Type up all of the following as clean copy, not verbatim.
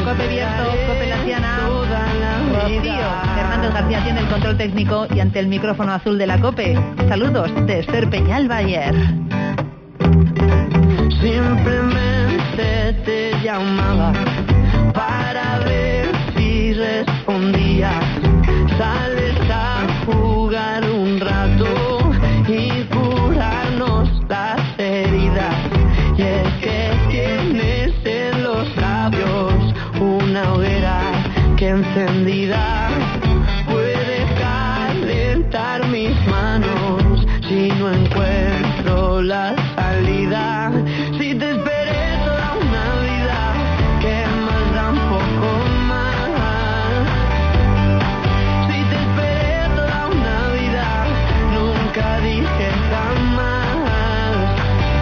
Cope Abierto, Cope Laciana, Rocío. Fernández García tiene el control técnico y ante el micrófono azul de la Cope. Saludos de Esther Peñalbayer. Simplemente te llamaba para ver si respondías. Sales a jugar un rato y curarnos las heridas. Y es que tienes en los labios una hoguera que encendida puede calentar mis manos si no encuentro la salida. Si te esperé toda una vida, que más da un poco más. Si te esperé toda una vida, nunca dije jamás.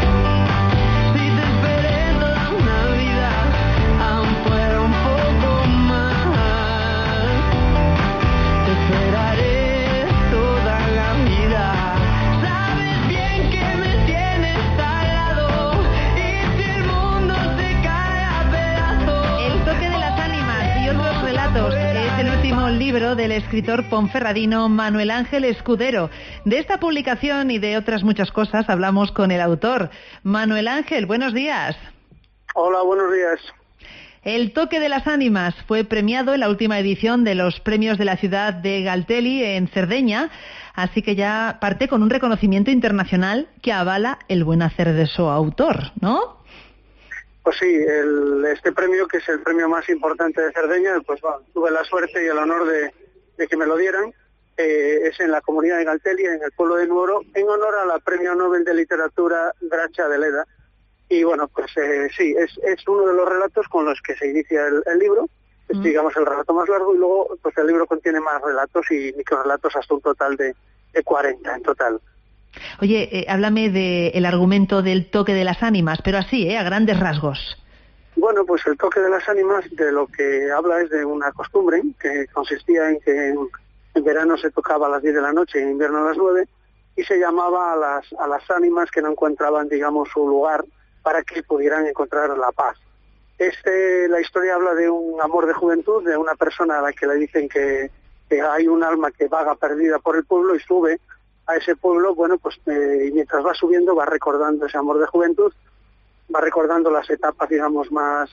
Si te esperé toda una vida, aún fuera un poco más. Te esperaré toda la vida. Sabes bien que me tienes al lado y si el mundo se cae a pedazos. El toque de las ánimas y otros relatos es el último libro del escritor ponferradino Manuel Ángel Escudero. De esta publicación y de otras muchas cosas hablamos con el autor. Manuel Ángel, buenos días. Hola, buenos días. El toque de las ánimas fue premiado en la última edición de los premios de la ciudad de Galteli en Cerdeña, así que ya parte con un reconocimiento internacional que avala el buen hacer de su autor, ¿no? Pues sí, este premio, que es el premio más importante de Cerdeña, pues tuve la suerte y el honor de que me lo dieran. Es en la comunidad de Galteli, en el pueblo de Nuoro, en honor a la Premio Nobel de Literatura Gracia de Leda. Y bueno, pues sí, es uno de los relatos con los que se inicia el libro, es digamos el relato más largo, y luego pues el libro contiene más relatos y microrelatos hasta un total de 40 en total. Oye, háblame del argumento del toque de las ánimas, pero así, a grandes rasgos. Bueno, pues el toque de las ánimas de lo que habla es de una costumbre que consistía en que en verano se tocaba a las 10 de la noche y en invierno a las 9, y se llamaba a las ánimas que no encontraban, digamos, su lugar para que pudieran encontrar la paz. La historia habla de un amor de juventud, de una persona a la que le dicen que hay un alma que vaga perdida por el pueblo y sube a ese pueblo, bueno, pues y mientras va subiendo va recordando ese amor de juventud, va recordando las etapas, digamos, más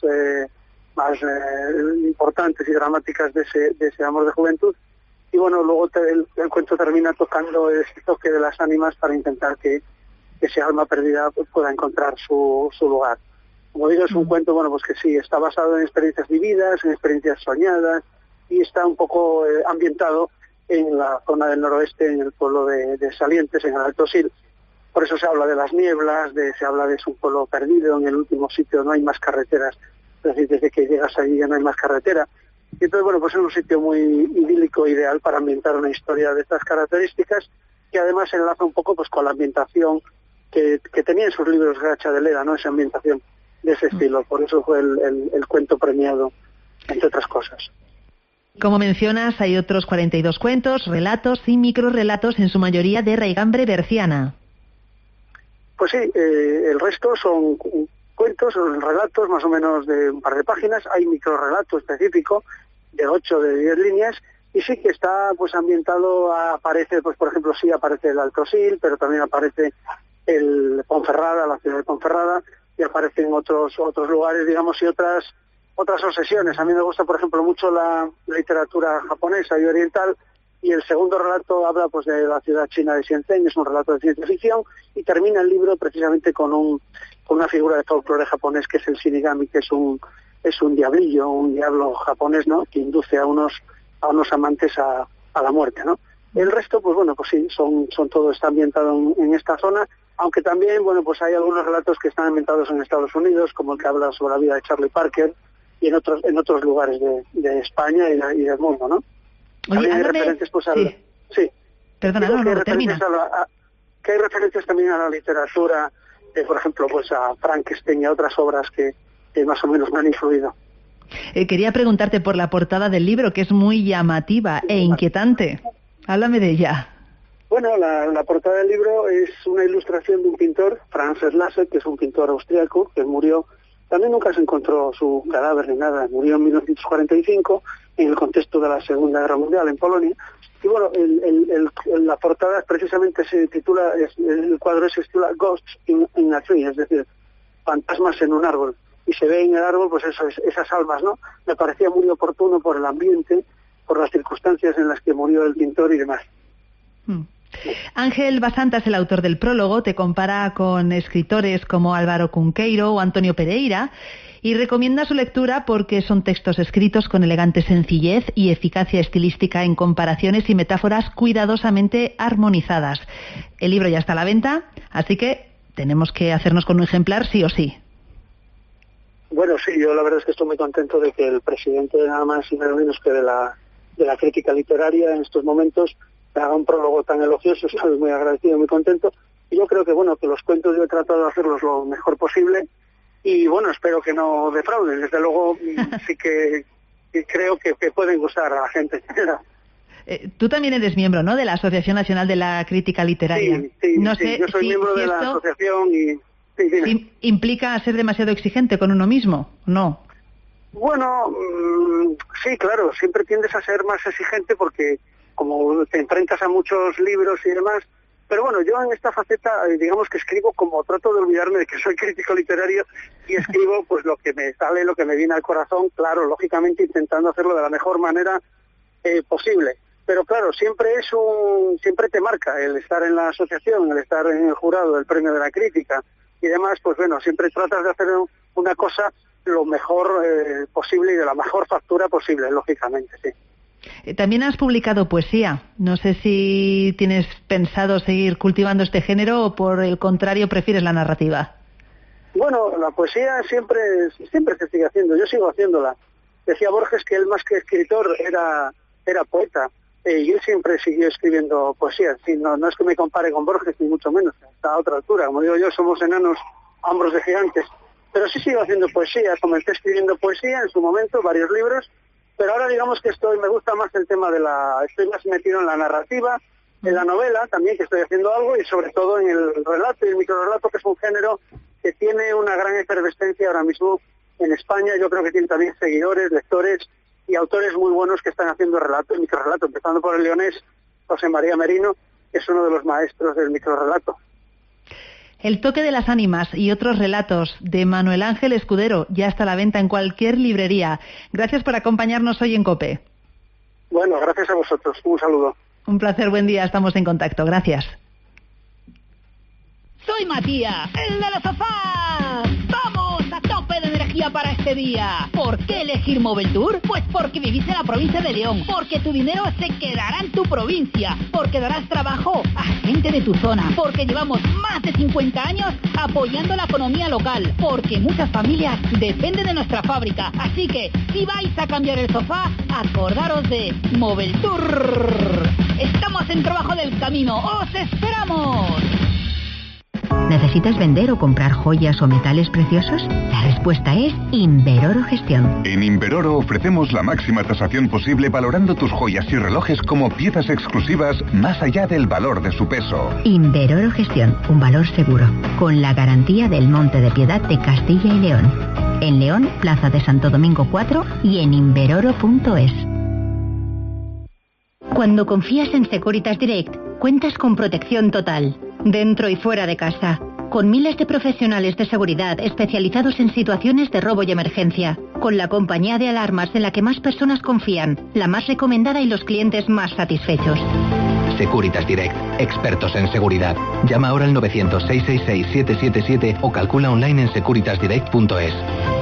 importantes y dramáticas de ese amor de juventud. Y bueno, luego el cuento termina tocando ese toque de las ánimas para intentar que ese alma perdida pues, pueda encontrar su lugar. Como digo, es un cuento, bueno, pues que sí, está basado en experiencias vividas, en experiencias soñadas, y está un poco ambientado en la zona del noroeste, en el pueblo de Salientes, en el Alto Sil. Por eso se habla de las nieblas, se habla de un pueblo perdido, en el último sitio no hay más carreteras, es decir, desde que llegas allí ya no hay más carretera. Y entonces, bueno, pues es un sitio muy idílico, ideal para ambientar una historia de estas características, que además se enlaza un poco pues con la ambientación que tenía en sus libros Gracia de Leda, ¿no? Esa ambientación de ese estilo. Por eso fue el cuento premiado, entre otras cosas. Como mencionas, hay otros 42 cuentos, relatos y microrelatos, en su mayoría de raigambre berciana. Pues sí, el resto son cuentos, son relatos más o menos de un par de páginas. Hay microrelato específico de 8 de 10 líneas, y sí que está pues ambientado, aparece, pues por ejemplo, sí aparece el Alto Sil, pero también aparece el Ponferrada, la ciudad de Ponferrada, y aparecen otros lugares, digamos, y otras obsesiones. A mí me gusta, por ejemplo, mucho la literatura japonesa y oriental, y el segundo relato habla pues de la ciudad china de Shenzhen, es un relato de ciencia ficción, y termina el libro precisamente con una figura de folclore japonés que es el Shinigami, que es un diablillo, un diablo japonés, ¿no?, que induce a unos amantes a la muerte, ¿no? El resto, pues bueno, pues sí, son todo está ambientado en esta zona, aunque también, bueno, pues hay algunos relatos que están ambientados en Estados Unidos, como el que habla sobre la vida de Charlie Parker, y en otros lugares de España y del mundo, ¿no? Oye, también hay referencias, pues, sí. Perdona, no, termina. Que hay referencias también a la literatura, por ejemplo, pues a Frankenstein y a otras obras que más o menos me han influido. Quería preguntarte por la portada del libro, que es muy llamativa e inquietante. Háblame de ella. Bueno, la portada del libro es una ilustración de un pintor, Franz Slase, que es un pintor austriaco, que murió También nunca se encontró su cadáver ni nada. Murió en 1945 en el contexto de la Segunda Guerra Mundial en Polonia. Y bueno, la portada precisamente se titula, el cuadro se titula Ghosts in a Tree, es decir, fantasmas en un árbol. Y se ve en el árbol, pues eso, esas almas, ¿no? Me parecía muy oportuno por el ambiente, por las circunstancias en las que murió el pintor y demás. Ángel Basantas, el autor del prólogo, te compara con escritores como Álvaro Cunqueiro o Antonio Pereira y recomienda su lectura porque son textos escritos con elegante sencillez y eficacia estilística en comparaciones y metáforas cuidadosamente armonizadas. El libro ya está a la venta, así que tenemos que hacernos con un ejemplar sí o sí. Bueno, sí, yo la verdad es que estoy muy contento de que el presidente, nada más y nada menos que de la crítica literaria en estos momentos, haga un prólogo tan elogioso. Estoy muy agradecido, muy contento. Y yo creo que, bueno, que los cuentos yo he tratado de hacerlos lo mejor posible. Y bueno, espero que no defrauden. Desde luego, sí que creo que pueden gustar a la gente. Tú también eres miembro, ¿no?, de la Asociación Nacional de la Crítica Literaria. Sí, no sí, sé yo soy miembro de la asociación y... Sí, ¿Implica ser demasiado exigente con uno mismo? ¿No? Bueno, sí, claro, siempre tiendes a ser más exigente porque como te enfrentas a muchos libros y demás. Pero bueno, yo en esta faceta, digamos que escribo como trato de olvidarme de que soy crítico literario y escribo pues lo que me sale, lo que me viene al corazón, claro, lógicamente intentando hacerlo de la mejor manera posible. Pero claro, siempre te marca el estar en la asociación, el estar en el jurado del Premio de la Crítica y demás, pues bueno, siempre tratas de hacer una cosa lo mejor posible y de la mejor factura posible, lógicamente, sí. También has publicado poesía. No sé si tienes pensado seguir cultivando este género o por el contrario prefieres la narrativa. Bueno, la poesía siempre se sigue haciendo, yo sigo haciéndola. Decía Borges que él más que escritor era poeta, y él siempre siguió escribiendo poesía. Sí, no es que me compare con Borges, ni mucho menos, está a otra altura. Como digo yo, somos enanos a hombros de gigantes. Pero sí sigo haciendo poesía, comencé escribiendo poesía en su momento, varios libros, pero ahora digamos que me gusta más el tema estoy más metido en la narrativa, en la novela también, que estoy haciendo algo, y sobre todo en el relato y el microrelato, que es un género que tiene una gran efervescencia ahora mismo en España. Yo creo que tiene también seguidores, lectores y autores muy buenos que están haciendo relato y microrelato, empezando por el leonés José María Merino, que es uno de los maestros del microrelato. El toque de las ánimas y otros relatos de Manuel Ángel Escudero ya está a la venta en cualquier librería. Gracias por acompañarnos hoy en COPE. Bueno, gracias a vosotros. Un saludo. Un placer, buen día. Estamos en contacto. Gracias. Soy Matías, el de los sofás. ¡Vamos a tope de energía para este día! ¿Por qué elegir Moveltour? Pues porque vivís en la provincia de León, porque tu dinero se quedará en tu provincia, porque darás trabajo a gente de tu zona, porque llevamos más de 50 años apoyando la economía local, porque muchas familias dependen de nuestra fábrica. Así que, si vais a cambiar el sofá, acordaros de Moveltour. Estamos en Trabajo del Camino. ¡Os esperamos! ¿Necesitas vender o comprar joyas o metales preciosos? La respuesta es Inveroro Gestión. En Inveroro ofrecemos la máxima tasación posible valorando tus joyas y relojes como piezas exclusivas más allá del valor de su peso. Inveroro Gestión, un valor seguro, con la garantía del Monte de Piedad de Castilla y León. En León, Plaza de Santo Domingo 4 y en inveroro.es. Cuando confías en Securitas Direct, cuentas con protección total, dentro y fuera de casa, con miles de profesionales de seguridad especializados en situaciones de robo y emergencia, con la compañía de alarmas en la que más personas confían, la más recomendada y los clientes más satisfechos. Securitas Direct, expertos en seguridad. Llama ahora al 900-666-777 o calcula online en securitasdirect.es.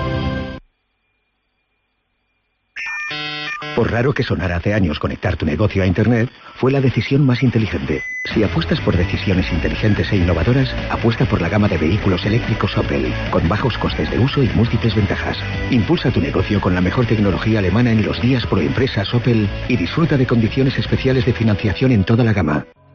Por raro que sonara hace años, conectar tu negocio a Internet fue la decisión más inteligente. Si apuestas por decisiones inteligentes e innovadoras, apuesta por la gama de vehículos eléctricos Opel, con bajos costes de uso y múltiples ventajas. Impulsa tu negocio con la mejor tecnología alemana en los días pro empresas Opel y disfruta de condiciones especiales de financiación en toda la gama.